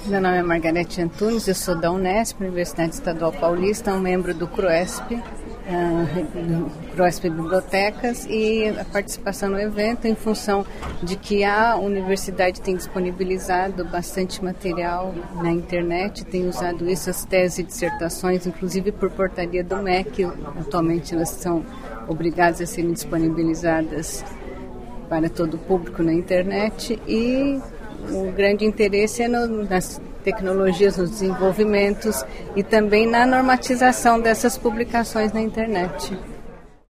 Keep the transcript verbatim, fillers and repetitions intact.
Meu nome é Margarete Antunes, eu sou da Unesp, Universidade Estadual Paulista, um membro do CROESP, uh, CROESP Bibliotecas, e a participação no evento em função de que a universidade tem disponibilizado bastante material na internet, tem usado isso, as teses e dissertações, inclusive por portaria do M E C, atualmente elas são obrigadas a serem disponibilizadas para todo o público na internet, e o grande interesse é no, nas tecnologias, nos desenvolvimentos e também na normatização dessas publicações na internet.